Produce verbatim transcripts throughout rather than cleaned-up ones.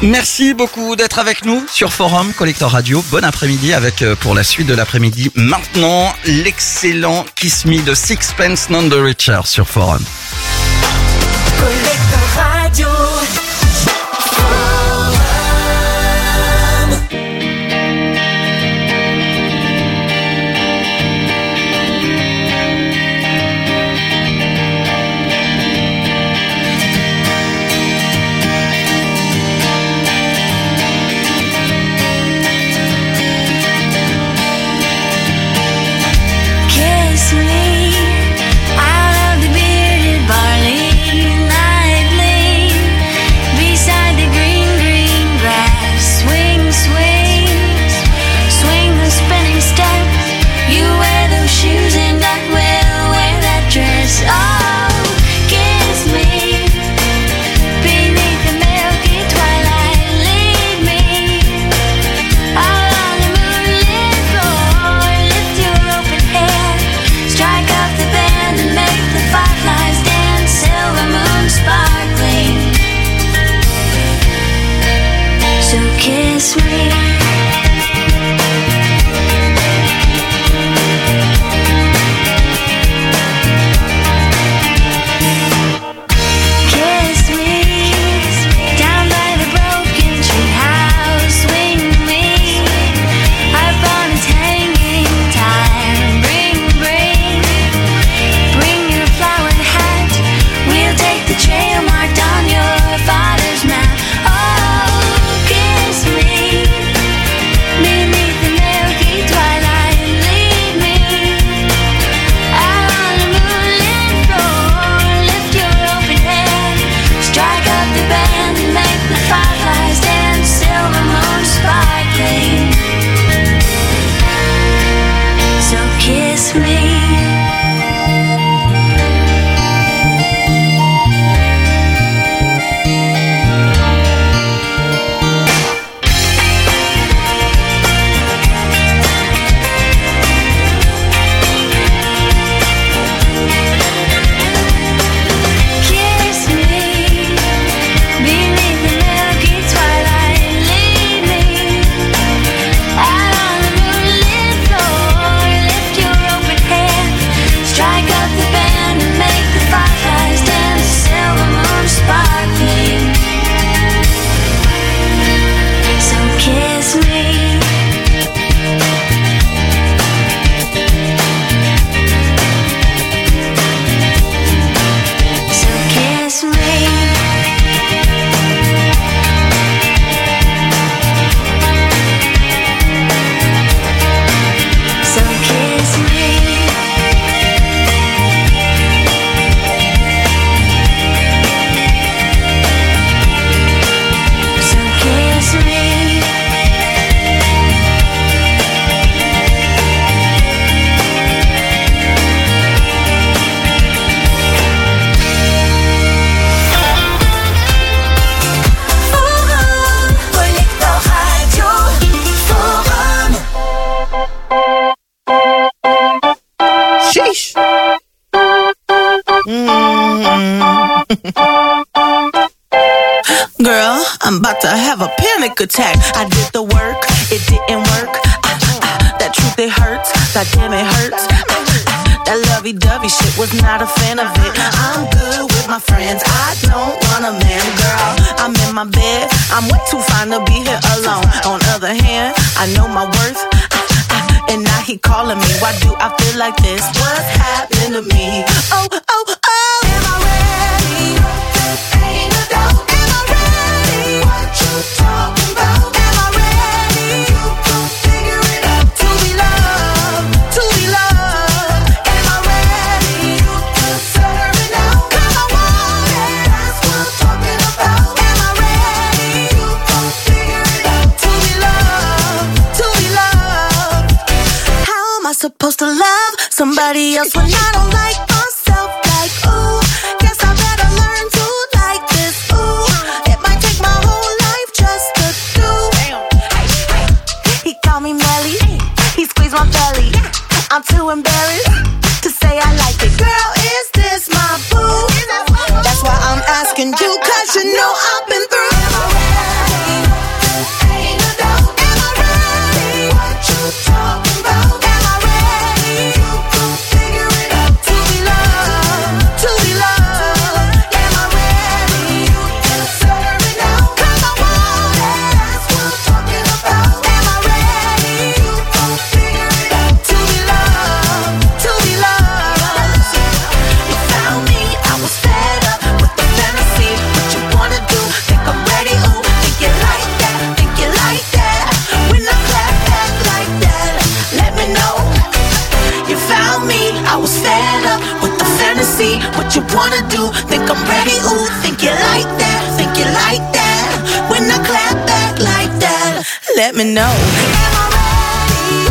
Merci beaucoup d'être avec nous sur Forum Collector Radio. Bon après-midi avec euh, pour la suite de l'après-midi maintenant l'excellent Kiss Me de Sixpence None the Richer sur Forum. Collector Radio. Girl, I'm about to have a panic attack. I did the work, it didn't work. Ah, ah, that truth, it hurts. God damn, it hurts. Ah, ah, that lovey-dovey shit, was not a fan of it. I'm good with my friends, I don't want a man, girl. I'm in my bed, I'm way too fine to be here alone. On other hand, I know my worth. Ah, ah, and now he calling me. Why do I feel like this? What's happening to me? Oh, oh, oh. Am I ready? Ain't no doubt. What you talking about? Am I ready? You gon' figure it out. To be loved, to be loved. Am I ready? You deserve it now. 'Cause I want it. That's what I'm talking about. Am I ready? You gon' figure it out. To be loved, to be loved. How am I supposed to love somebody else when I don't like myself? Like, ooh, guess I better learn to like this. Ooh, it might take my whole life just to do. He called me Melly, he squeezed my belly. I'm too embarrassed to say I like it. Girl, is this my boo? That's why I'm asking you, 'cause you know I've been through. Am I ready? head up with the fantasy. What you wanna do? Think I'm ready? Ooh, think you like that? Think you like that? When I clap back like that, let me know. Am I ready?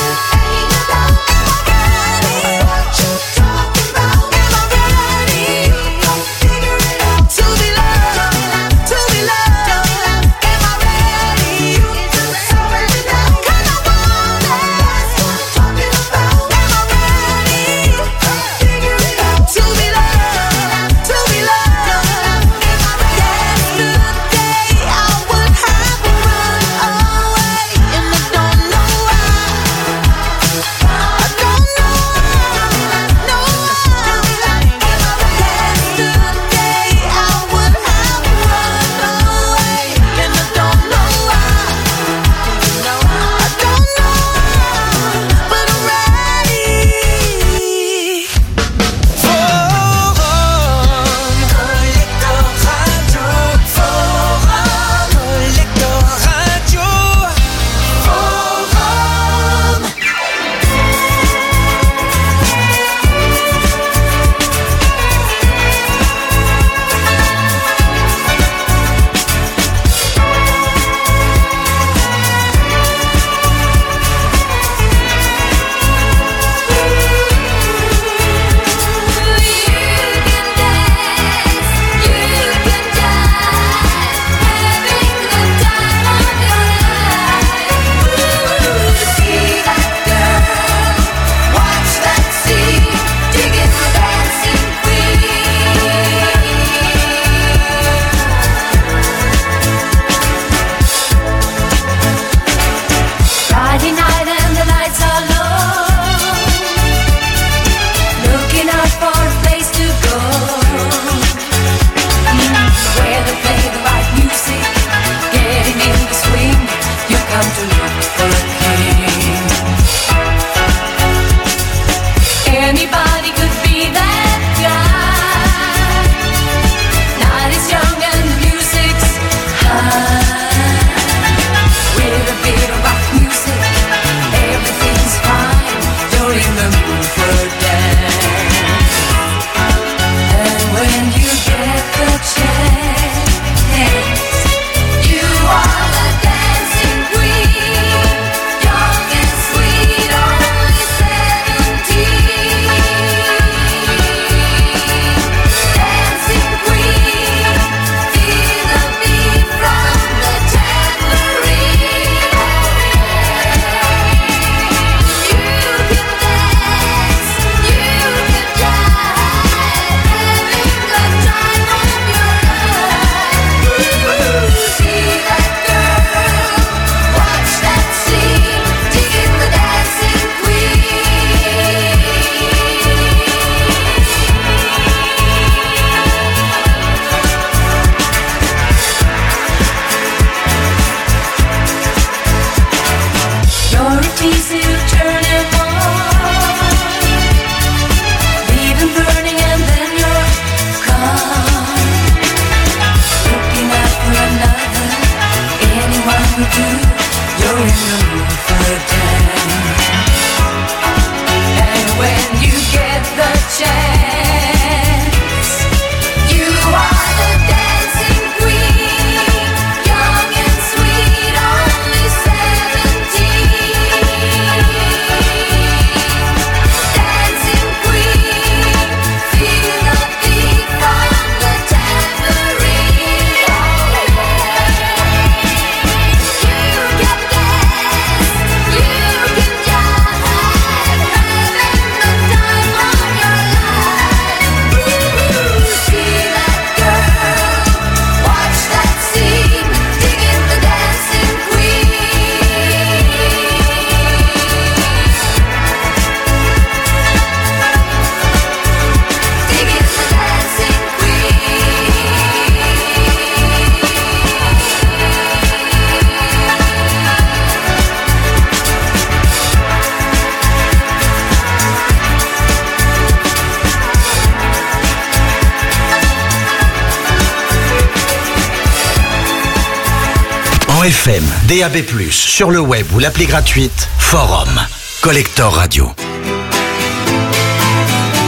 F M, D A B plus, sur le web ou l'appli gratuite, Forum, Collector Radio.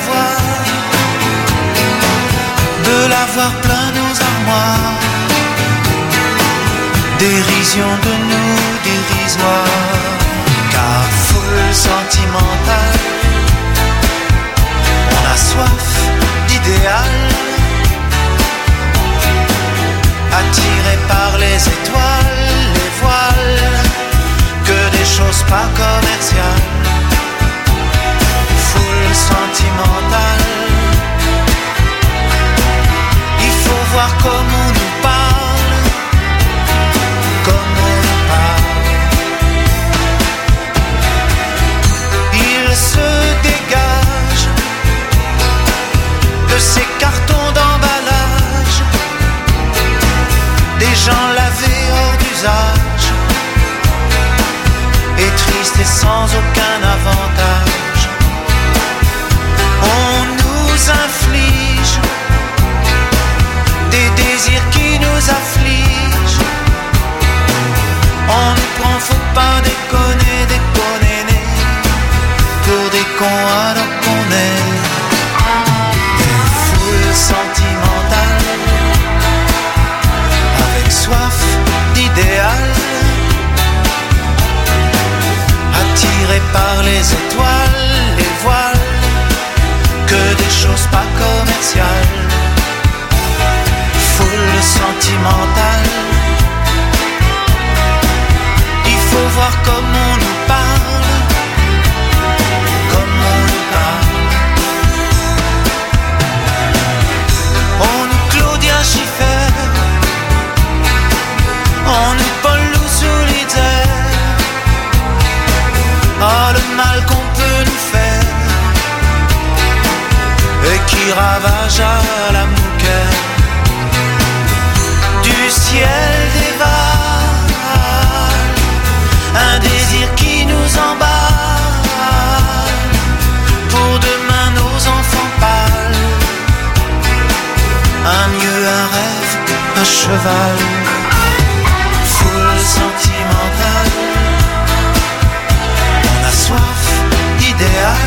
l'avoir, de l'avoir plein nos armoires. Dérision de nous dérisoire, car foule sentimentale, on a soif d'idéal, attiré par les étoiles, les voiles, que des choses pas commerciales. Foule sentimentale, il faut voir comment on nous parle, comment on nous parle. Il se dégage de ces cartons d'emballage, des gens lavés hors d'usage, et tristes et sans aucun avantage. On nous inflige des désirs qui nous affligent. On nous prend, faut pas déconner, déconner, pour des cons alors qu'on est des foules sentimentales, avec soif d'idéal, attirés par les étoiles, les voiles, que des choses pas commerciales. Foule sentimentale, il faut voir comment on nous parle, comment on nous parle. On nous Claudia Schiffer, on nous Paul Solitaire. Oh, le mal qu'on peut nous faire, et qui ravage à la mouquette. Du ciel dévale un désir qui nous emballe, pour demain nos enfants pâles, un mieux, un rêve, un cheval. Foule sentimentale, on a soif d'idéal,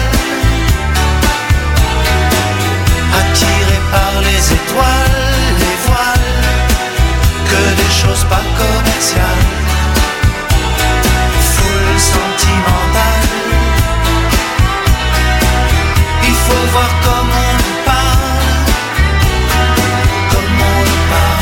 attiré par les étoiles, les voiles, que des choses pas commerciales. Foule sentimentale, il faut voir comment on nous parle, comment on nous parle.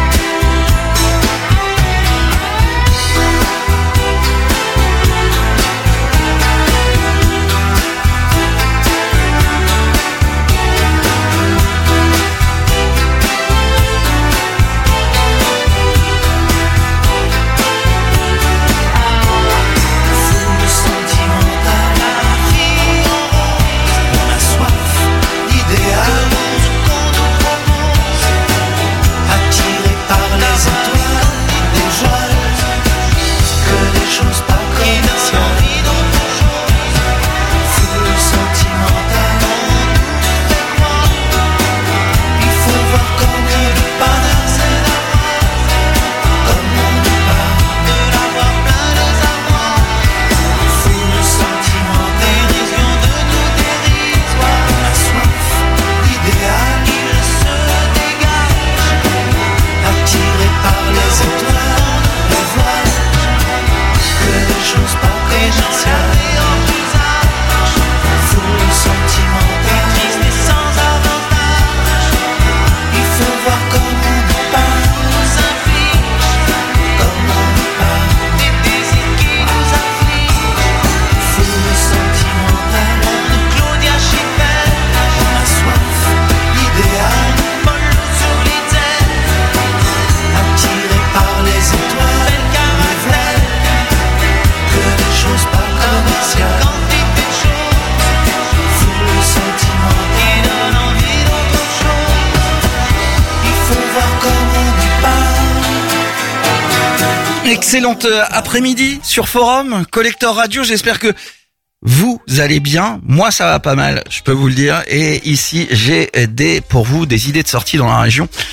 Excellente après-midi sur Forum, Collector Radio, j'espère que vous allez bien. Moi ça va pas mal, je peux vous le dire. Et ici j'ai des pour vous des idées de sortie dans la région.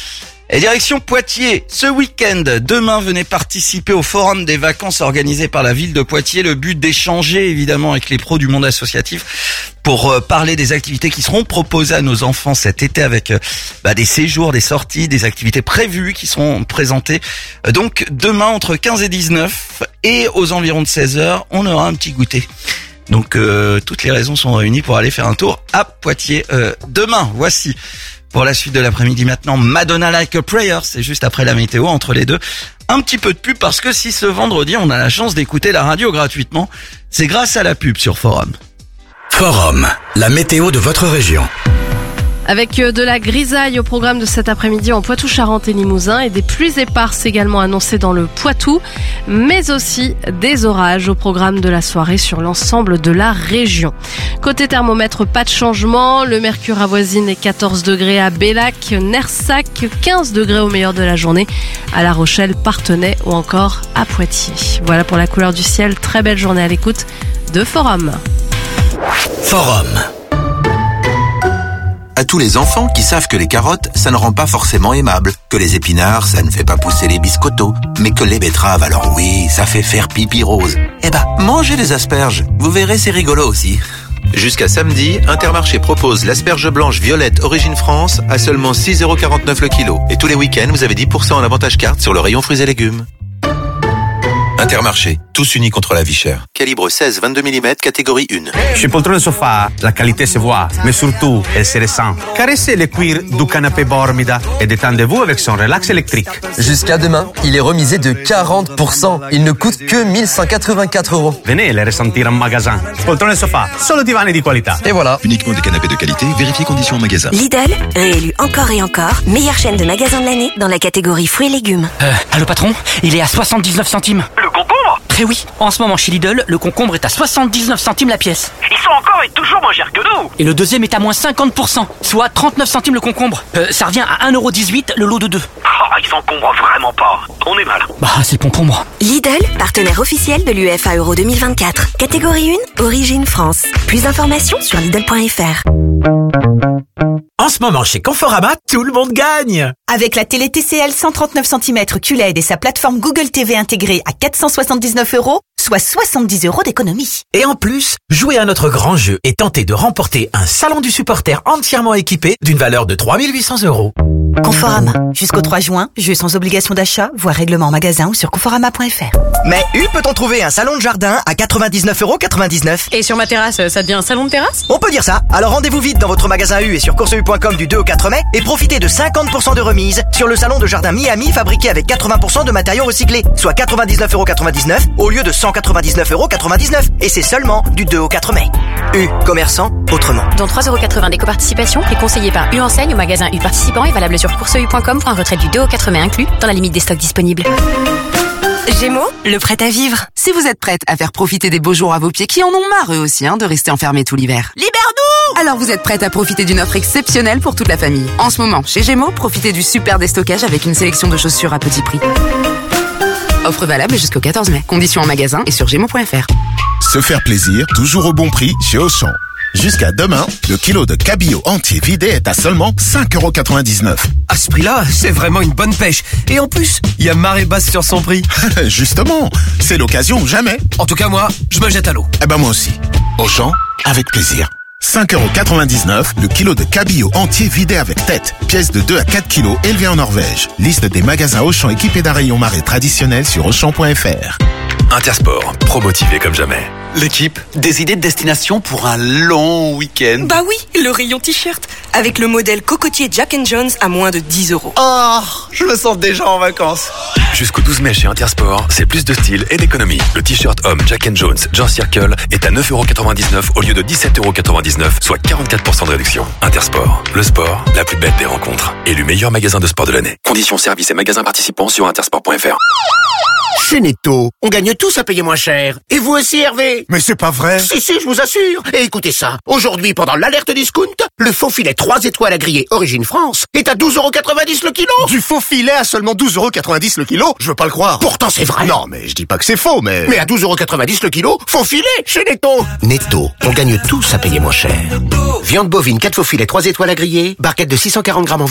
Et direction Poitiers, ce week-end, demain, venez participer au forum des vacances organisé par la ville de Poitiers. Le but d'échanger évidemment avec les pros du monde associatif pour euh, parler des activités qui seront proposées à nos enfants cet été avec euh, bah, des séjours, des sorties, des activités prévues qui seront présentées. Euh, donc demain entre quinze et dix-neuf et aux environs de seize heures, on aura un petit goûter. Donc euh, toutes les raisons sont réunies pour aller faire un tour à Poitiers euh, demain. Voici. Pour la suite de l'après-midi maintenant, Madonna Like a Prayer, c'est juste après la météo, entre les deux. Un petit peu de pub parce que si ce vendredi on a la chance d'écouter la radio gratuitement, c'est grâce à la pub sur Forum. Forum, la météo de votre région. Avec de la grisaille au programme de cet après-midi en Poitou-Charentes et Limousin et des pluies éparses également annoncées dans le Poitou, mais aussi des orages au programme de la soirée sur l'ensemble de la région. Côté thermomètre, pas de changement. Le mercure avoisine les quatorze degrés à Bellac, Nersac, quinze degrés au meilleur de la journée à La Rochelle, Parthenay ou encore à Poitiers. Voilà pour la couleur du ciel. Très belle journée à l'écoute de Forum. Forum. À tous les enfants qui savent que les carottes, ça ne rend pas forcément aimable, que les épinards, ça ne fait pas pousser les biscottos, mais que les betteraves, alors oui, ça fait faire pipi rose. Eh ben, mangez les asperges, vous verrez, c'est rigolo aussi. Jusqu'à samedi, Intermarché propose l'asperge blanche violette Origine France à seulement six euros quarante-neuf le kilo. Et tous les week-ends, vous avez dix pour cent en avantage carte sur le rayon fruits et légumes. Intermarché, tous unis contre la vie chère. Calibre seize vingt-deux millimètres, catégorie un. Chez Poltrone Sofa, la qualité se voit, mais surtout, elle se ressent. Caressez le cuir du canapé Bormida et détendez-vous avec son relax électrique. Jusqu'à demain, il est remisé de quarante pour cent. Il ne coûte que mille cent quatre-vingt-quatre euros. Venez le ressentir en magasin. Poltrone Sofa, solo divani di qualità. Et voilà. Uniquement des canapés de qualité, vérifiez conditions en magasin. Lidl, réélu encore et encore, meilleure chaîne de magasins de l'année dans la catégorie fruits et légumes. Euh, allô patron, il est à soixante-dix-neuf centimes. Le concombre ? Eh oui, en ce moment chez Lidl, le concombre est à soixante-dix-neuf centimes la pièce. Ils sont encore et toujours moins chers que nous. Et le deuxième est à moins cinquante pour cent, soit trente-neuf centimes le concombre. Euh, ça revient à un euro dix-huit le lot de deux. Oh, ils s'encombrent vraiment pas. On est mal. Bah, c'est bon pour moi. Lidl, partenaire officiel de l'U E F A Euro deux mille vingt-quatre. Catégorie un, Origine France. Plus d'informations sur Lidl point F R. En ce moment, chez Conforama, tout le monde gagne. Avec la télé T C L cent trente-neuf centimètres Q L E D et sa plateforme Google T V intégrée à quatre cent soixante-dix-neuf euros, soit soixante-dix euros d'économie. Et en plus, jouez à notre grand jeu et tentez de remporter un salon du supporter entièrement équipé d'une valeur de trois mille huit cents euros. Conforama. Jusqu'au trois juin, jeu sans obligation d'achat, voire règlement en magasin ou sur conforama point F R. Mais où peut-on trouver un salon de jardin à quatre-vingt-dix-neuf euros quatre-vingt-dix-neuf? Et sur ma terrasse, ça devient un salon de terrasse ? On peut dire ça. Alors rendez-vous vite dans votre magasin U et sur course u point com du deux au quatre mai et profitez de cinquante pour cent de remise sur le salon de jardin Miami fabriqué avec quatre-vingts pour cent de matériaux recyclés, soit quatre-vingt-dix-neuf euros quatre-vingt-dix-neuf au lieu de cent quatre-vingt-dix-neuf euros quatre-vingt-dix-neuf. Et c'est seulement du deux au quatre mai. U, commerçant autrement. Dont trois euros quatre-vingts d'éco-participation, prix conseillé par U Enseigne au magasin U participant et valable sur course u point com pour un retrait du deux au quatre mai inclus dans la limite des stocks disponibles. Gémeaux, le prêt à vivre. Si vous êtes prête à faire profiter des beaux jours à vos pieds qui en ont marre eux aussi hein, de rester enfermés tout l'hiver. Libère-nous! Alors vous êtes prête à profiter d'une offre exceptionnelle pour toute la famille. En ce moment, chez Gémeaux, profitez du super déstockage avec une sélection de chaussures à petit prix. Offre valable jusqu'au quatorze mai. Conditions en magasin et sur gémeaux point F R. Se faire plaisir, toujours au bon prix chez Auchan. Jusqu'à demain, le kilo de cabillaud entier vidé est à seulement cinq euros quatre-vingt-dix-neuf. À ce prix-là, c'est vraiment une bonne pêche. Et en plus, il y a marée basse sur son prix. Justement, c'est l'occasion ou jamais. En tout cas, moi, je me jette à l'eau. Eh ben moi aussi. Auchan, avec plaisir. cinq euros quatre-vingt-dix-neuf, le kilo de cabillaud entier vidé avec tête. Pièce de deux à quatre kilos élevée en Norvège. Liste des magasins Auchan équipés d'un rayon marée traditionnel sur auchan point F R. Intersport, pro-motivé comme jamais. L'équipe, des idées de destination pour un long week-end. Bah oui, le rayon t-shirt, avec le modèle cocotier Jack and Jones à moins de dix euros. Oh, je me sens déjà en vacances. Jusqu'au douze mai chez Intersport, c'est plus de style et d'économie. Le t-shirt homme Jack and Jones John Circle est à neuf euros quatre-vingt-dix-neuf au lieu de dix-sept euros quatre-vingt-dix-neuf, soit quarante-quatre pour cent de réduction. Intersport, le sport, la plus belle des rencontres. Élu meilleur magasin de sport de l'année. Conditions services et magasins participants sur intersport point F R. Chez Netto, on gagne tous à payer moins cher. Et vous aussi, Hervé? Mais c'est pas vrai. Si, si, je vous assure. Et écoutez ça. Aujourd'hui, pendant l'alerte discount, le faux filet trois étoiles à griller Origine France est à douze euros quatre-vingt-dix le kilo. Du faux filet à seulement douze euros quatre-vingt-dix le kilo? Je veux pas le croire. Pourtant, c'est vrai. Non, mais je dis pas que c'est faux, mais... Mais à douze euros quatre-vingt-dix le kilo, faux filet chez Netto. Netto, on gagne tous à payer moins cher. Viande bovine quatre faux filets trois étoiles à griller, barquette de six cent quarante grammes environ.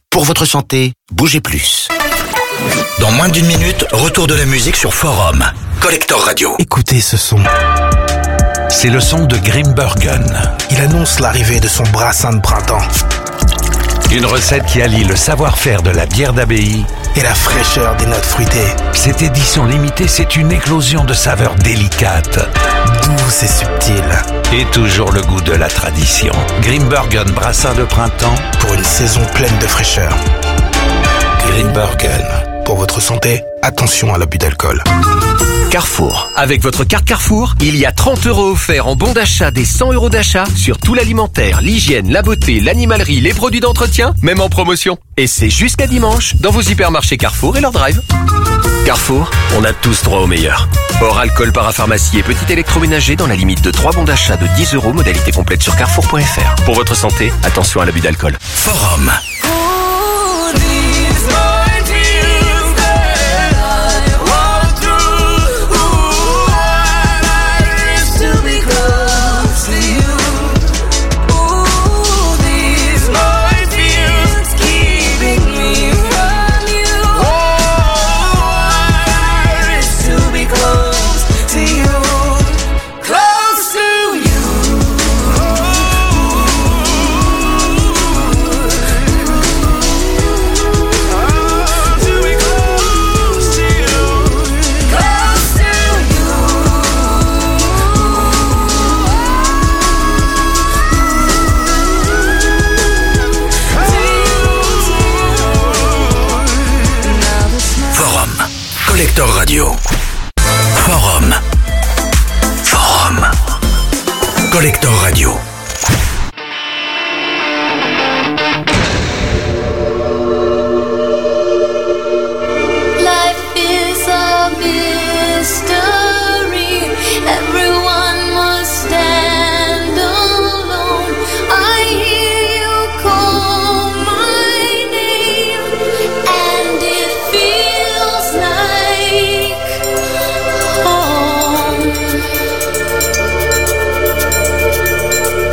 Pour votre santé, bougez plus. Dans moins d'une minute, retour de la musique sur Forum. Collector Radio. Écoutez ce son. C'est le son de Grimbergen. Il annonce l'arrivée de son brassin de printemps. Une recette qui allie le savoir-faire de la bière d'abbaye et la fraîcheur des notes fruitées. Cette édition limitée, c'est une éclosion de saveurs délicates, douces et subtiles. Et toujours le goût de la tradition. Grimbergen brassin de printemps pour une saison pleine de fraîcheur. Grimbergen. Pour votre santé, attention à l'abus d'alcool. Carrefour. Avec votre carte Carrefour, il y a trente euros offerts en bon d'achat des cent euros d'achat sur tout l'alimentaire, l'hygiène, la beauté, l'animalerie, les produits d'entretien, même en promotion. Et c'est jusqu'à dimanche dans vos hypermarchés Carrefour et leur drive. Carrefour, on a tous droit au meilleur. Hors alcool, parapharmacie et petit électroménager dans la limite de trois bons d'achat de dix euros, modalité complète sur carrefour point f r. Pour votre santé, attention à l'abus d'alcool. Forum. Collector Radio. Forum. Forum. Collector Radio. Life is a mystery. Everyone must stand alone. I hear you call my name, and it feels like home.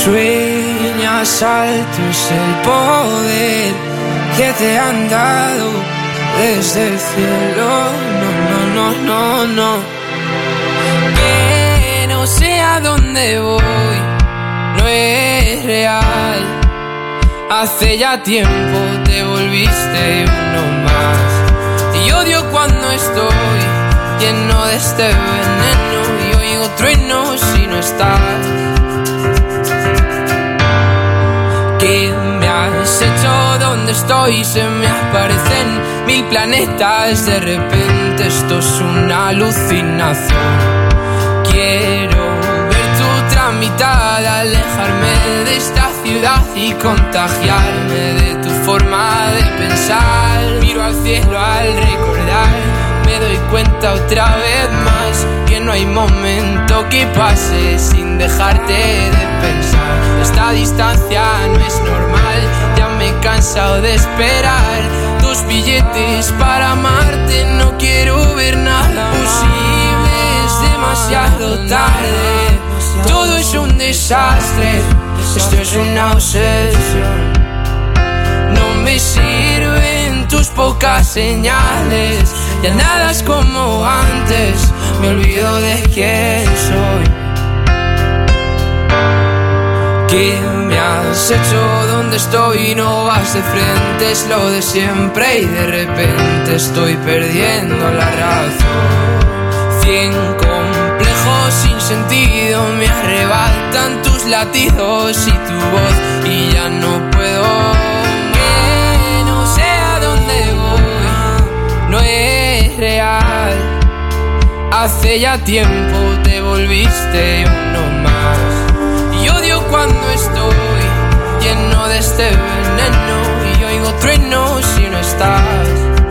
Sueñas alto es el poder que te han dado desde el cielo. No, no, no, no, no. Que no sé a dónde voy, no es real. Hace ya tiempo te volviste uno más. Y odio cuando estoy lleno de este veneno y oigo truenos si no estás. ¿Qué me has hecho? ¿Dónde estoy? Se me aparecen mil planetas. De repente esto es una alucinación. Quiero ver tu tramitada, alejarme de esta ciudad y contagiarme de tu forma de pensar. Miro al cielo al recordar, me doy cuenta otra vez más que no hay momento que pase sin dejarte de pensar. Esta distancia no es normal, ya me he cansado de esperar tus billetes para amarte. No quiero ver nada posible, es demasiado tarde. Todo es un desastre, esto es una obsesión. No me sirven tus pocas señales, ya nada es como antes, me olvido de quién soy. ¿Qué me has hecho? ¿Dónde estoy? No vas de frente, es lo de siempre y de repente estoy perdiendo la razón. Cien complejos sin sentido me arrebatan tus latidos y tu voz y ya no puedo. Que no sé a dónde voy, no es real. Hace ya tiempo te volviste uno más. Y odio cuando estoy lleno de este veneno y oigo truenos si no estás.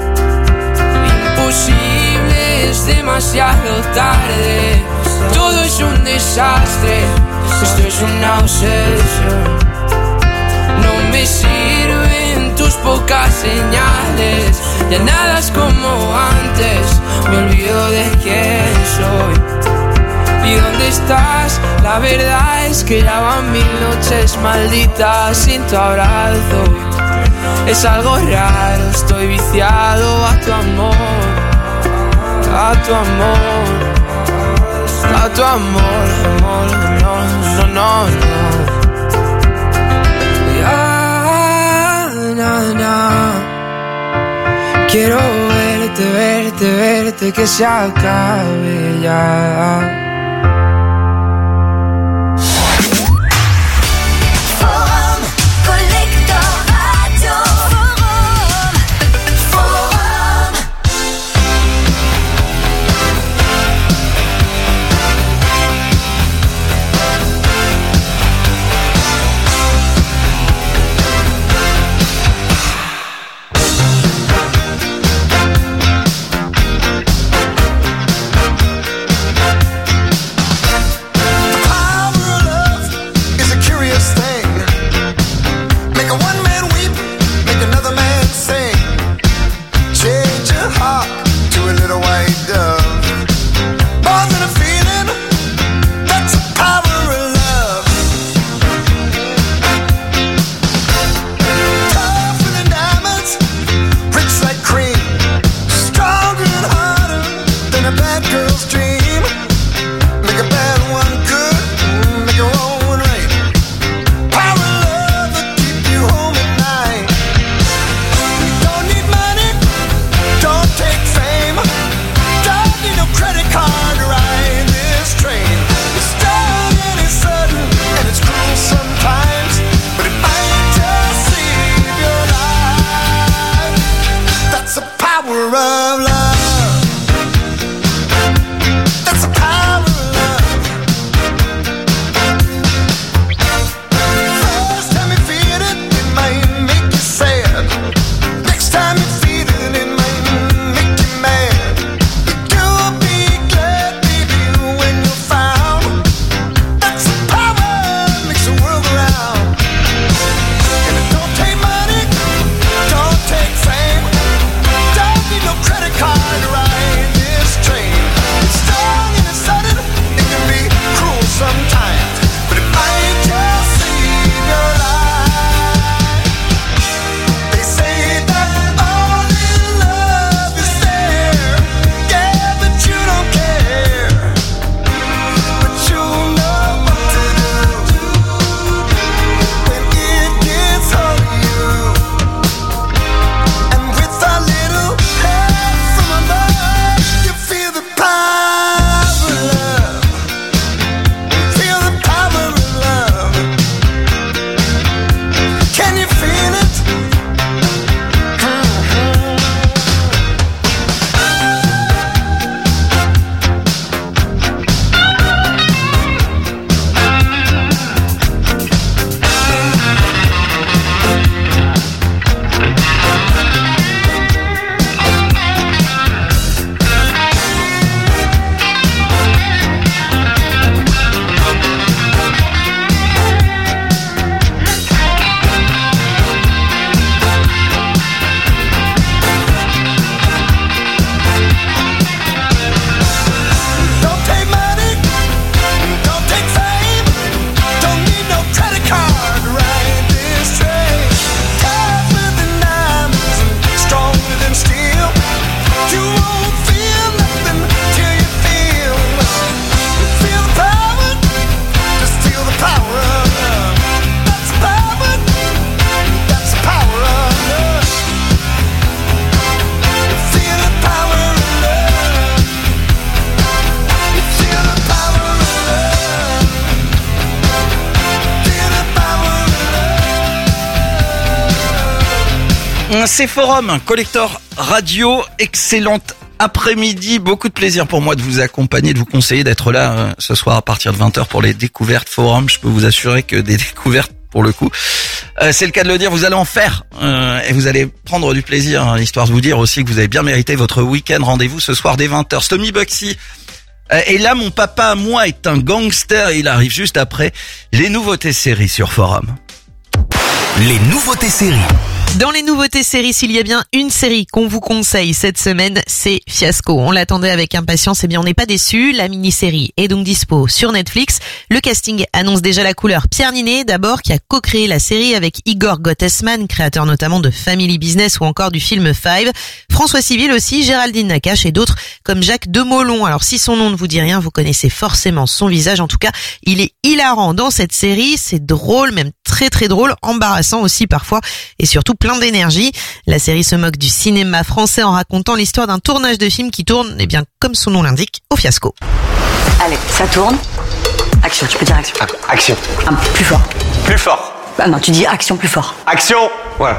Imposible, es demasiado tarde. Todo es un desastre, esto es una obsesión. No me sirven tus pocas señales, ya nada es como antes, me olvido de quién soy. ¿Y dónde estás? La verdad es que ya van mil noches malditas sin tu abrazo. Es algo raro, estoy viciado a tu amor, a tu amor, a tu amor, amor, no, no, no, no. Ya, na, na. Quiero verte, verte, verte, que se acabe ya. C'est Forum, Collector Radio, excellente après-midi, beaucoup de plaisir pour moi de vous accompagner, de vous conseiller d'être là euh, ce soir à partir de vingt heures pour les découvertes Forum. Je peux vous assurer que des découvertes pour le coup, euh, c'est le cas de le dire, vous allez en faire euh, et vous allez prendre du plaisir, hein, histoire de vous dire aussi que vous avez bien mérité votre week-end. Rendez-vous ce soir dès vingt heures. Stomy Bugsy. Euh, et là, mon papa à moi est un gangster. Il arrive juste après les nouveautés séries sur Forum. Les nouveautés séries. Dans les nouveautés séries, s'il y a bien une série qu'on vous conseille cette semaine, c'est Fiasco. On l'attendait avec impatience, et bien on n'est pas déçus. La mini-série est donc dispo sur Netflix. Le casting annonce déjà la couleur. Pierre Ninet, d'abord, qui a co-créé la série avec Igor Gottesman, créateur notamment de Family Business ou encore du film Five. François Civil aussi, Géraldine Nakache et d'autres comme Jacques Demolon. Alors si son nom ne vous dit rien, vous connaissez forcément son visage. En tout cas, il est hilarant dans cette série. C'est drôle, même très très drôle, embarrassant aussi parfois, et surtout plein d'énergie. La série se moque du cinéma français en racontant l'histoire d'un tournage de film qui tourne, eh bien, comme son nom l'indique, au fiasco. Allez, ça tourne. Action, tu peux dire action. Ah, action. Un peu plus fort. Plus fort. Bah non, tu dis action plus fort. Action. Voilà.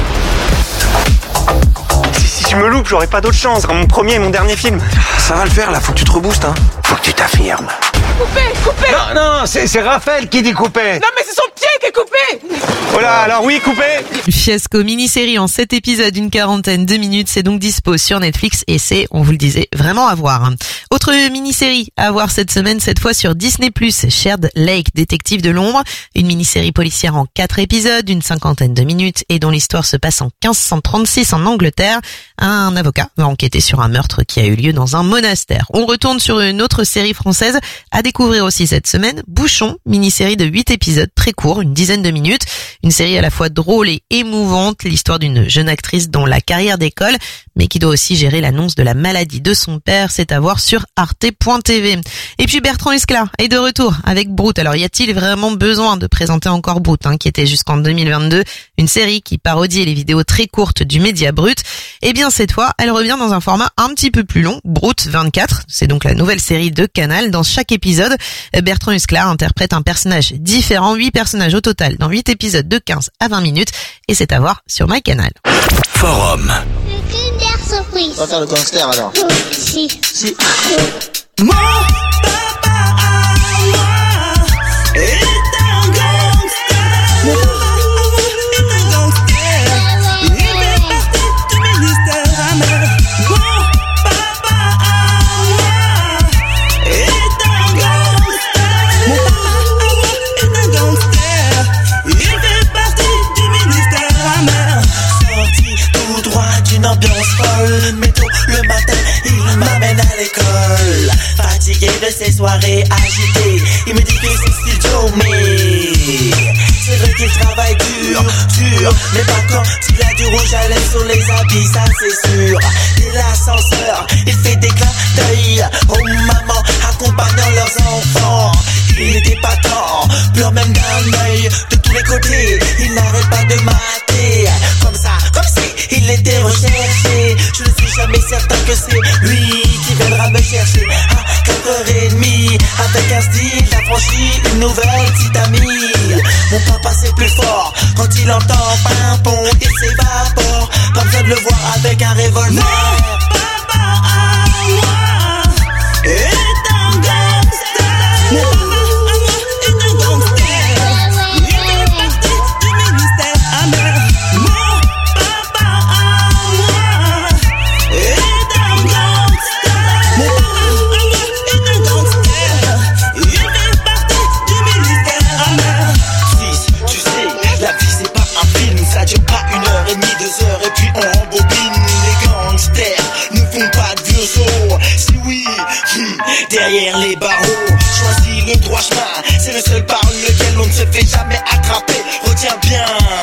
Si, si je me loupe, j'aurai pas d'autre chance. C'est mon premier et mon dernier film. Ça va le faire là, faut que tu te reboostes, hein. Faut que tu t'affirmes. Coupé, coupé. Non, non, c'est, c'est Raphaël qui dit coupé. Non, mais c'est son pied qui est coupé. Voilà, alors oui, coupé. Fiasco, mini-série en sept épisodes d'une quarantaine de minutes, c'est donc dispo sur Netflix et c'est, on vous le disait, vraiment à voir. Autre mini-série à voir cette semaine, cette fois sur Disney plus, Shared Lake, détective de l'ombre, une mini-série policière en quatre épisodes d'une cinquantaine de minutes et dont l'histoire se passe en quinze cent trente-six en Angleterre. Un avocat va enquêter sur un meurtre qui a eu lieu dans un monastère. On retourne sur une autre série française à découvrir aussi cette semaine, Bouchon, mini-série de huit épisodes très court, une dizaine de minutes, une série à la fois drôle et émouvante, l'histoire d'une jeune actrice dont la carrière décolle, mais qui doit aussi gérer l'annonce de la maladie de son père, c'est à voir sur arte point t v. Et puis Bertrand Huskla est de retour avec Brut. Alors y a-t-il vraiment besoin de présenter encore Brut, hein, qui était jusqu'en deux mille vingt-deux une série qui parodiait les vidéos très courtes du média brut? Eh bien cette fois, elle revient dans un format un petit peu plus long, Brut vingt-quatre, c'est donc la nouvelle série de Canal. Dans chaque épisode, Bertrand Huskla interprète un personnage différent, huit personnages au total dans huit épisodes de quinze à vingt minutes, et c'est à voir sur MyCanal. Forum. Le Kinder Surprise. On va faire le gangster alors. Si. Si. Mon papa à moi est un gangster. Mon papa à moi est un gangster. Il fait partie du ministère amer. Mon papa à moi est un gangster. Mon papa à moi est un gangster. Il fait partie du ministère amer. Sorti tout droit d'une ambiance folle, mais tôt le matin il m'amène à l'école. Fatigué de ces soirées agitées, il me dit que c'est style Joe, mais c'est vrai qu'il travaille dur, dur, mais pas quand il a du rouge à lèvres sur les habits, ça c'est sûr. Et l'ascenseur, il fait des clins d'œil aux mamans accompagnant leurs enfants. Il est épatant, pleure même d'un œil de tous les côtés. Il n'arrête pas de mater, comme ça, comme si il était recherché. Je ne suis jamais certain que c'est lui qui viendra me chercher à quatre heures trente. Avec un style affranchi, une nouvelle petite amie. Mon papa c'est plus fort, quand il entend pimpon, il s'évapore. Pas besoin de le voir avec un revolver. Mon papa à moi est un gangster. Mon papa à moi est un gangster. Il fait partie du ministère amer. Mon papa à moi est un gangster. Mon papa à moi est un gangster. Il fait partie du ministère amer. Fils, tu sais, la vie c'est pas un film, ça dure pas une heure et demie, deux heures et puis on rembobine. Les gangsters ne font pas de vieux sauts. Si oui, hmm, derrière les barreaux, choisis le droit chemin, c'est le seul par lequel on ne se fait jamais attraper. Retiens bien,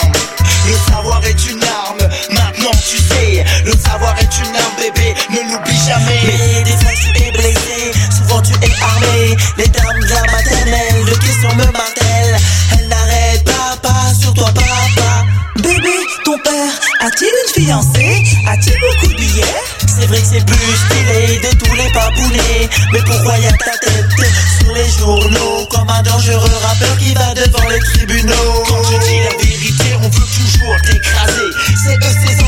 le savoir est une arme, maintenant tu sais, le savoir est une arme bébé, ne l'oublie jamais. Mais des fois tu es blessé, souvent tu es armé. Les dames de la maternelle, de questions me martèlent. Elles n'arrêtent pas, pas sur toi papa. Bébé, ton père a-t-il une fiancée? A-t-il beaucoup de billets? C'est vrai que c'est plus stylé de tous les papounets, mais pourquoi y'a ta tête sur les journaux comme un dangereux rappeur qui va devant les tribunaux? Quand je dis la vérité, on veut toujours t'écraser. C'est eux, ces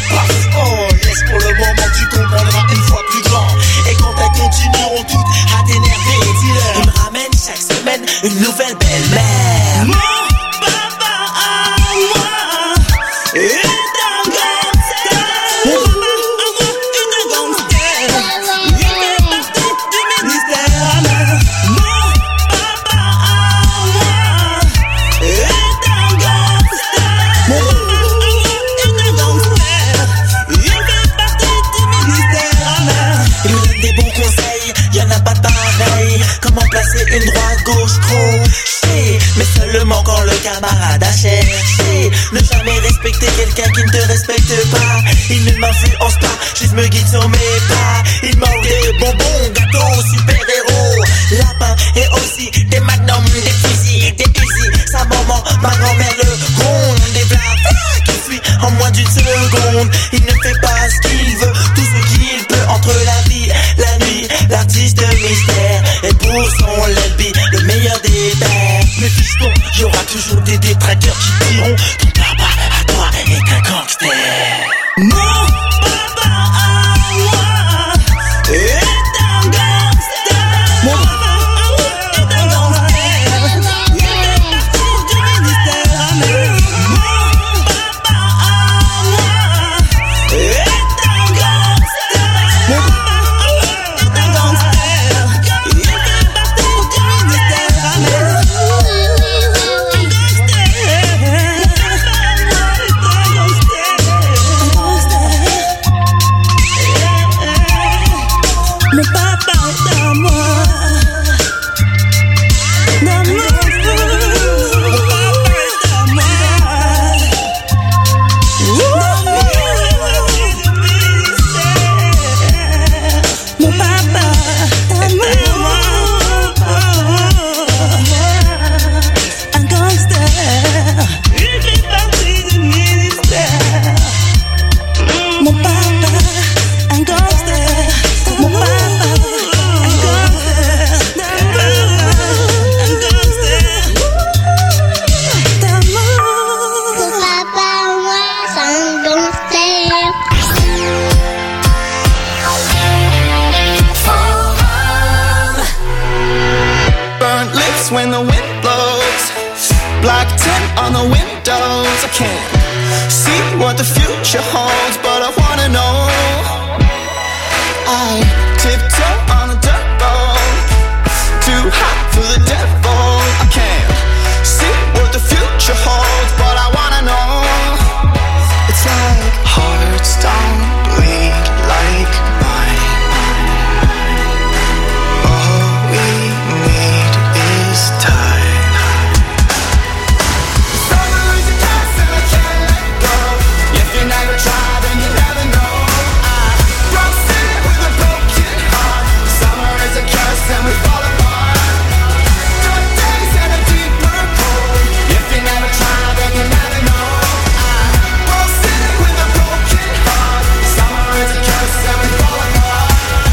nouvelle belle-mère. Mon papa à moi est un gangster. Mon papa à moi est un gangster. Il fait partie du ministère amer. Mon papa à moi est un gangster. Mon papa à moi est un gangster. Il fait partie du ministère amer. Il nous donne des bons conseils, y'en a pas de pareil. Comment placer une droite, gauche, crochet, mais seulement quand le camarade a cherché. Ne jamais respecter quelqu'un qui ne te respecte pas. Il ne m'influence pas, juste me guide sur mes pas. Il manque des bonbons, gâteaux, super-héros, lapins et aussi des magnums, des fusils, des fusils. Sa maman, ma grand-mère le ronde. Des blagues qui fuient en moins d'une seconde. Il ne fait pas ce qu'il veut, tout ce qu'il peut entre la vie, la nuit, l'artiste mystère. Et pour son lelbi, le meilleur des pères. Mais fiston, il y aura toujours des détracteurs qui diront ton papa à toi est un gangster. Mon papa à moi est un gangster. Mon papa à moi est un gangster. Il fait partie du ministère amer. Mon papa à moi est un gangster. Mon papa à moi est un gangster. Il fait partie du ministère amer. Mon papa est à moi. Non, mon papa est à moi. Mon papa est à moi. Un gangster. Il fait partie du ministère. Mon papa, un gangster. Mon papa, un gangster. Un gangster. D'amour. Mon papa, moi, c'est un gangster. Burnt lips when the wind blows. Black tint on the windows. I can't see what the future holds, but I wanna know. I tiptoe on a dirt road. Too hot for the devil. I can't see what the future holds, but I wanna know. It's like hearts don't bleed like mine. All we need is time. Summer is a curse and I can't let go. If you never try, then you never know. I broke city with a broken heart. Summer is a curse and we fall apart. Dark days and a deeper cold. If you never try, then you never know. I broke city with a broken heart. Summer is a curse and we fall apart.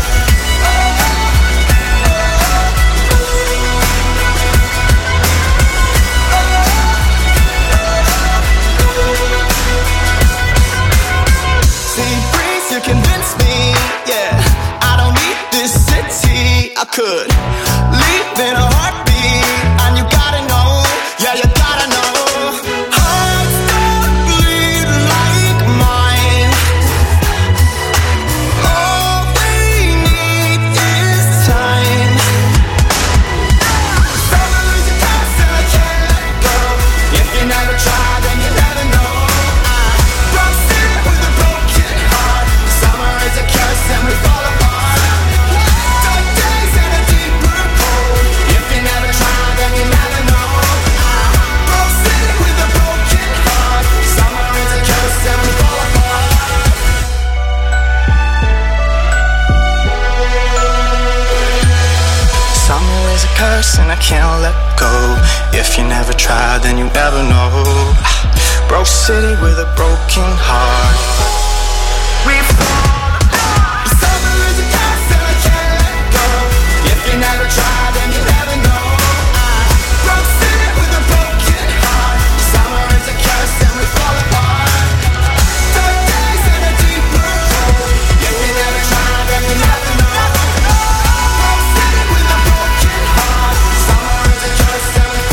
See, breeze, you convince me, yeah. I don't need this city. I could leave in a heartbeat, and you gotta know, yeah, you gotta know. Hearts don't bleed like mine. All we need is time. Summer is a curse and I can't let go. If you never try, then you never know. I broke city with a broken heart. Summer is a curse and we fall apart. Dark days and a deeper cold. If you never try, then you never know. I broke city with a broken heart. Summer is a curse and we fall apart. Summer is a curse and I can't let go. If you never try, then you never know. Broke city with a broken heart. We fall apart. Summer is a curse and I can't let go. If you never try, then you never know. I broke city with a broken heart. Summer is a curse and we fall apart. Dark days and a deeper cold. If you never try, then you never know. Broke city with a broken heart. Summer is a curse and we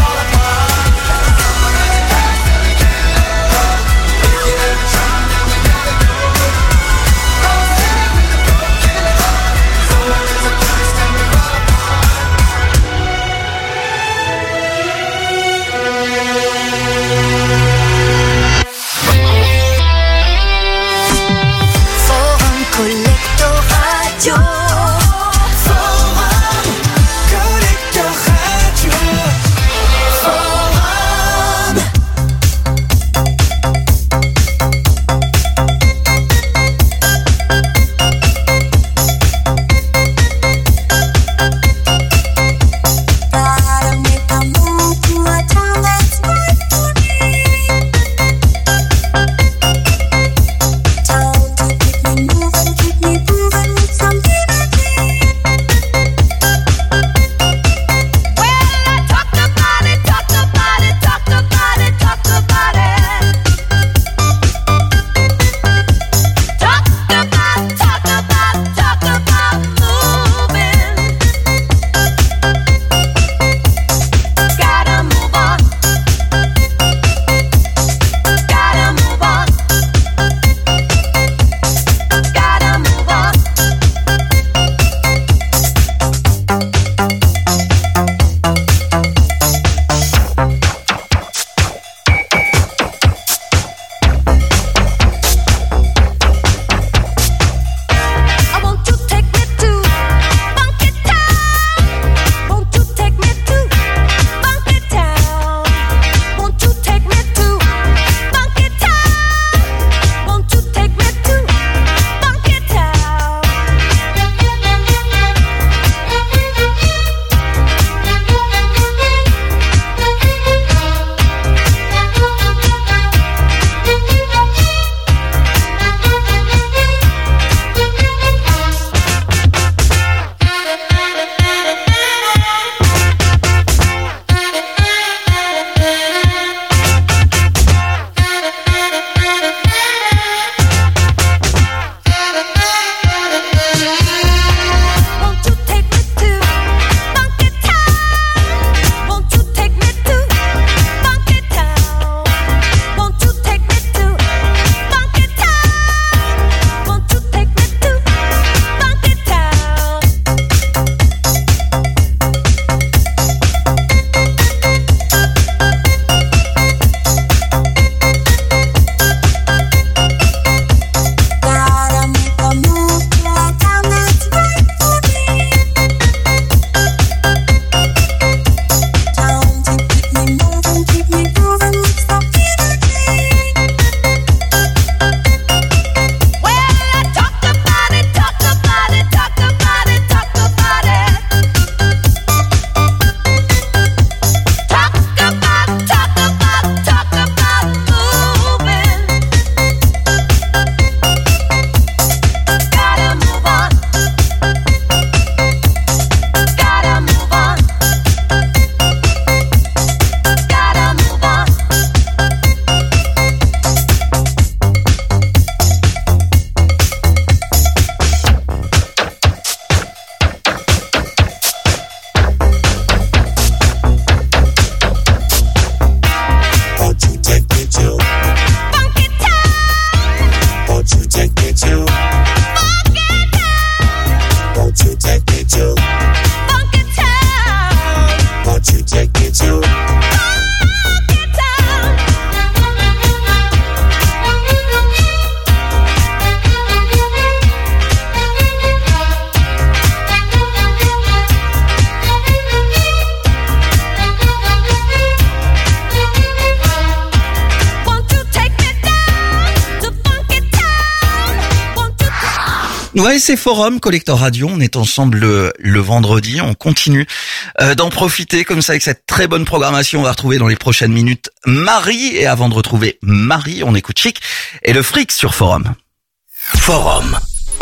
Ouais, c'est Forum Collector Radio. On est ensemble le, le vendredi. On continue euh, d'en profiter comme ça avec cette très bonne programmation. On va retrouver dans les prochaines minutes Marie. Et avant de retrouver Marie, on écoute Chic et le fric sur Forum. Forum.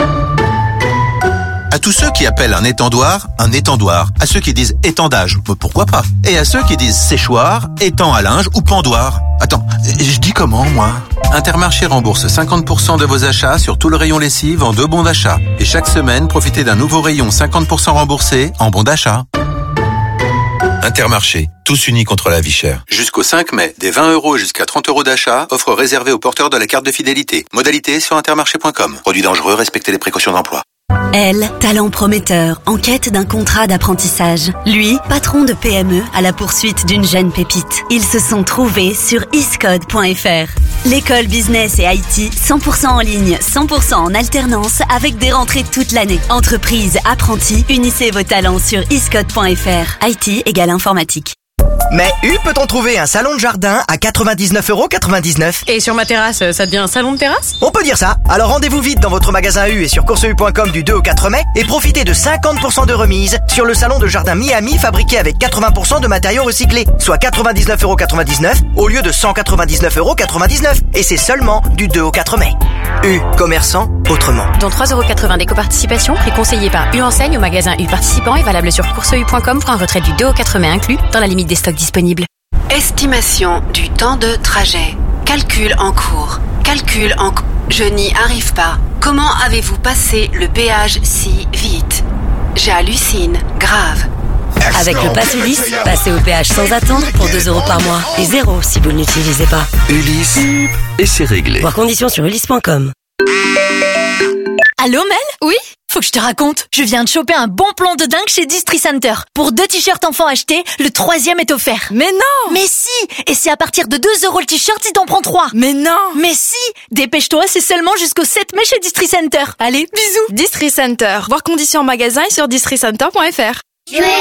À tous ceux qui appellent un étendoir, un étendoir. À ceux qui disent étendage, pourquoi pas. Et à ceux qui disent séchoir, étang à linge ou pendoir. Attends, je dis comment, moi ? Intermarché rembourse cinquante pour cent de vos achats sur tout le rayon lessive en deux bons d'achat. Et chaque semaine, profitez d'un nouveau rayon cinquante pour cent remboursé en bons d'achat. Intermarché, tous unis contre la vie chère. Jusqu'au cinq mai, des vingt euros jusqu'à trente euros d'achat, offre réservée aux porteurs de la carte de fidélité. Modalité sur intermarché point com. Produit dangereux, respectez les précautions d'emploi. Elle, talent prometteur, en quête d'un contrat d'apprentissage. Lui, patron de P M E à la poursuite d'une jeune pépite. Ils se sont trouvés sur iscode point f r. L'école business et I T, cent pour cent en ligne, cent pour cent en alternance, avec des rentrées toute l'année. Entreprise, apprentis, unissez vos talents sur iscode point f r. I T égale informatique. Mais U peut-on trouver un salon de jardin à quatre-vingt-dix-neuf euros quatre-vingt-dix-neuf? Et sur ma terrasse, ça devient un salon de terrasse? On peut dire ça. Alors rendez-vous vite dans votre magasin U et sur course u point com du deux au quatre mai et profitez de cinquante pour cent de remise sur le salon de jardin Miami fabriqué avec quatre-vingts pour cent de matériaux recyclés, soit quatre-vingt-dix-neuf euros quatre-vingt-dix-neuf au lieu de cent quatre-vingt-dix-neuf euros quatre-vingt-dix-neuf. Et c'est seulement du deux au quatre mai. U, commerçant autrement. Dont trois euros quatre-vingts d'éco-participation, prix conseillé par U Enseigne au magasin U participant et valable sur course u point com pour un retrait du deux au quatre mai inclus dans la limite des stocks disponibles. Estimation du temps de trajet. Calcul en cours. Calcul en cours. Je n'y arrive pas. Comment avez-vous passé le péage si vite? J'hallucine. Grave. Avec le Pass Ulysse, passez au péage sans attendre pour deux euros par mois. Et zéro si vous ne l'utilisez pas. Ulysse, et c'est réglé. Voir conditions sur ulysse point com. Allô Mel? Oui? Faut que je te raconte. Je viens de choper un bon plan de dingue chez Distri Center. Pour deux t-shirts enfants achetés, le troisième est offert. Mais non! Mais si! Et c'est à partir de deux euros le t-shirt si t'en prends trois. Mais non! Mais si! Dépêche-toi, c'est seulement jusqu'au sept mai chez Distri Center. Allez, bisous! Distri Center. Voir conditions en magasin et sur distri center point f r.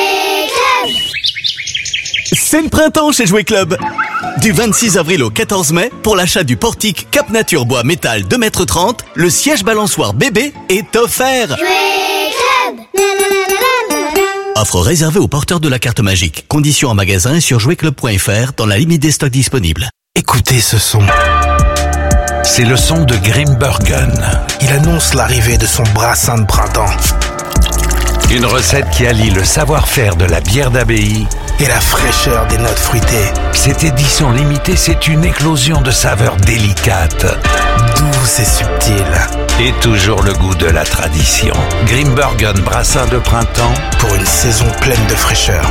C'est le printemps chez Jouet Club. Du vingt-six avril au quatorze mai, pour l'achat du portique Cap Nature Bois Métal deux mètres trente, le siège balançoire bébé est offert. Offre réservée aux porteurs de la carte magique. Conditions en magasin et sur jouet club point f r dans la limite des stocks disponibles. Écoutez ce son. C'est le son de Grimbergen. Il annonce l'arrivée de son brassin de printemps. Une recette qui allie le savoir-faire de la bière d'abbaye et la fraîcheur des notes fruitées. Cette édition limitée, c'est une éclosion de saveurs délicates, douces et subtiles. Et toujours le goût de la tradition. Grimbergen brassin de printemps pour une saison pleine de fraîcheur.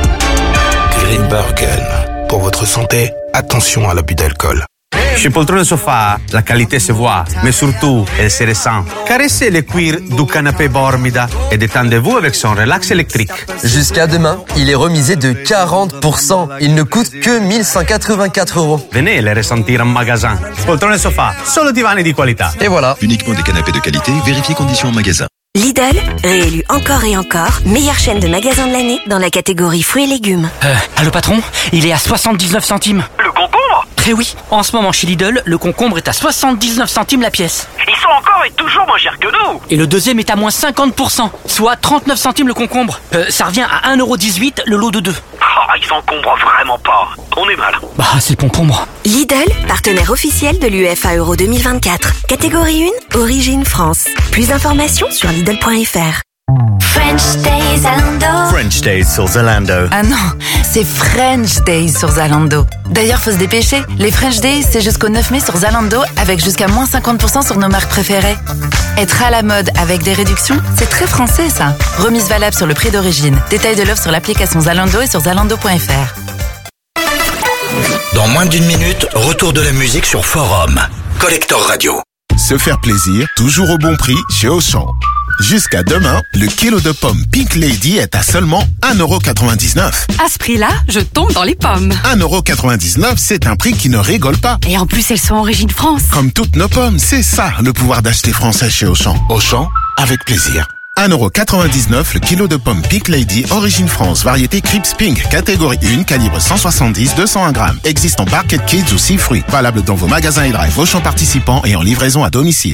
Grimbergen. Pour votre santé, attention à l'abus d'alcool. Chez Poltrone Sofa, la qualité se voit, mais surtout, elle se ressent. Caressez le cuir du canapé Bormida et détendez-vous avec son relax électrique. Jusqu'à demain, il est remisé de quarante pour cent. Il ne coûte que mille cent quatre-vingt-quatre euros. Venez le ressentir en magasin. Poltrone Sofa, solo divani di qualità. Et voilà. Uniquement des canapés de qualité, vérifiez conditions en magasin. Lidl, réélu encore et encore, meilleure chaîne de magasins de l'année dans la catégorie fruits et légumes. Euh, allô patron, il est à soixante-dix-neuf centimes. Le concombre? Eh oui, en ce moment chez Lidl, le concombre est à soixante-dix-neuf centimes la pièce. Ils sont encore et toujours moins chers que nous. Et le deuxième est à moins cinquante pour cent, soit trente-neuf centimes le concombre. Euh, ça revient à un euro dix-huit le lot de deux. Ah, ils encombrent vraiment pas. On est mal. Bah, c'est le concombre. Lidl, partenaire officiel de l'U E F A Euro deux mille vingt-quatre. Catégorie un, origine France. Plus d'informations sur lidl point f r. French Days Zalando. French Days sur Zalando. Ah non, c'est French Days sur Zalando. D'ailleurs, faut se dépêcher. Les French Days, c'est jusqu'au neuf mai sur Zalando avec jusqu'à moins cinquante pour cent sur nos marques préférées. Être à la mode avec des réductions, c'est très français ça. Remise valable sur le prix d'origine. Détail de l'offre sur l'application Zalando et sur zalando point f r. Dans moins d'une minute, retour de la musique sur Forum. Collector Radio. Se faire plaisir, toujours au bon prix chez Auchan. Jusqu'à demain, le kilo de pommes Pink Lady est à seulement un euro quatre-vingt-dix-neuf. À ce prix-là, je tombe dans les pommes. un euro quatre-vingt-dix-neuf, c'est un prix qui ne rigole pas. Et en plus, elles sont origine France. Comme toutes nos pommes, c'est ça le pouvoir d'acheter français chez Auchan. Auchan, avec plaisir. un euro quatre-vingt-dix-neuf le kilo de pommes Pink Lady, origine France, variété Crips Pink, catégorie un, calibre cent soixante-dix à deux cent un grammes. Existe en Barquette Kids ou six fruits. Valable dans vos magasins et drive Auchan participants et en livraison à domicile.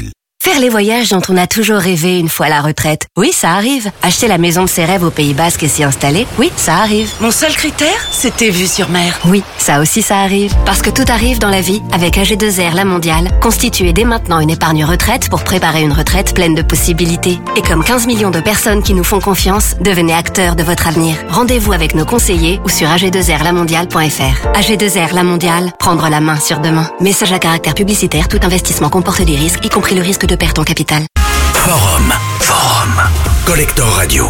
Faire les voyages dont on a toujours rêvé une fois la retraite. Oui, ça arrive. Acheter la maison de ses rêves au Pays Basque et s'y installer. Oui, ça arrive. Mon seul critère, c'était vue sur mer. Oui, ça aussi ça arrive. Parce que tout arrive dans la vie. Avec A G deux R La Mondiale, constituez dès maintenant une épargne retraite pour préparer une retraite pleine de possibilités. Et comme quinze millions de personnes qui nous font confiance, devenez acteurs de votre avenir. Rendez-vous avec nos conseillers ou sur a g deux r la mondiale point f r. A G deux R La Mondiale, prendre la main sur demain. Message à caractère publicitaire, tout investissement comporte des risques, y compris le risque de perte en capital. Forum, Forum, Collector Radio.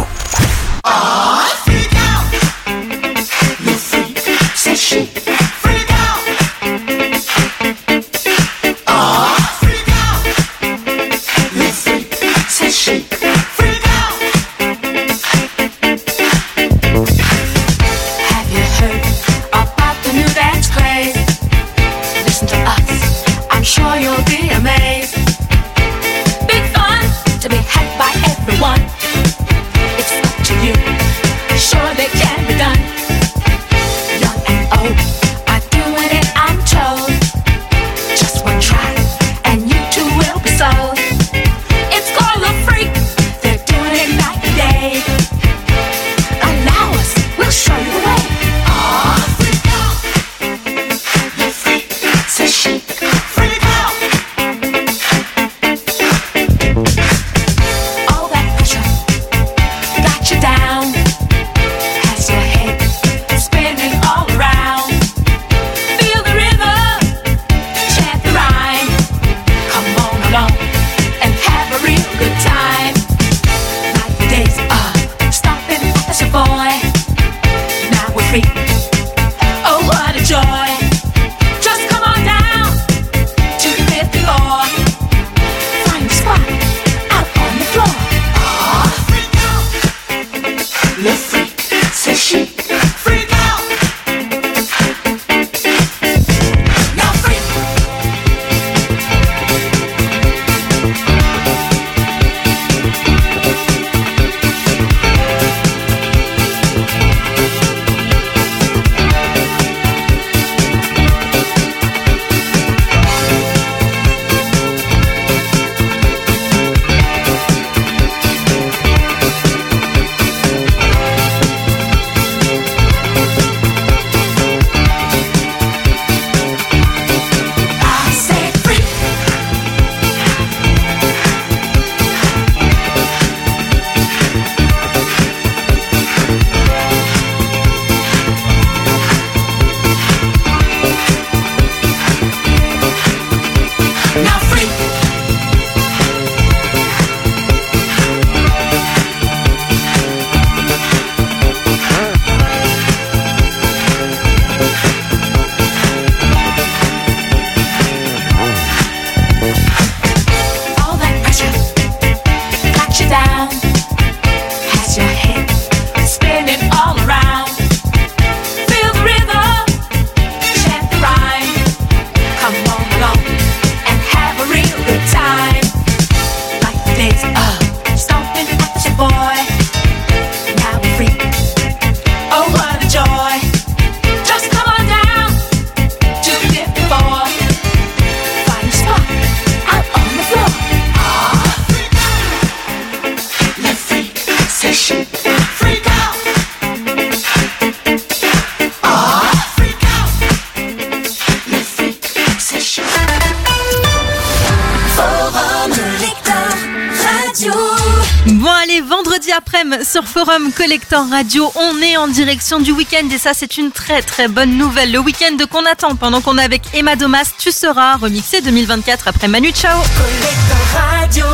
Sur Forum Collector Radio, on est en direction du week-end et ça c'est une très très bonne nouvelle. Le week-end qu'on attend pendant qu'on est avec Emma Domas, Tu seras remixé deux mille vingt-quatre après Manu Chao. Collector Radio.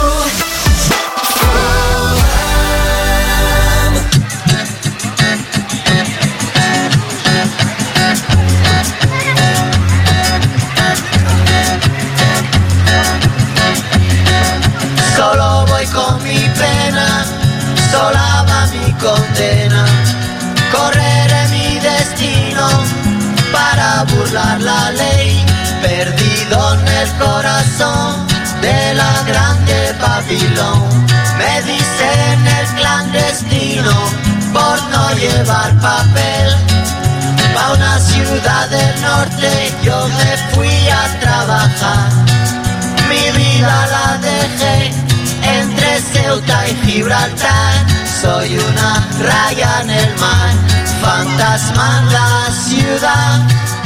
Solo voy con mi pena, sola va mi condena, correré mi destino para burlar la ley, perdido en el corazón de la grande Babilón. Me dicen el clandestino por no llevar papel, pa' una ciudad del norte yo me fui a trabajar, mi vida la dejé Ceuta y Gibraltar. Soy una raya en el mar, fantasma en la ciudad.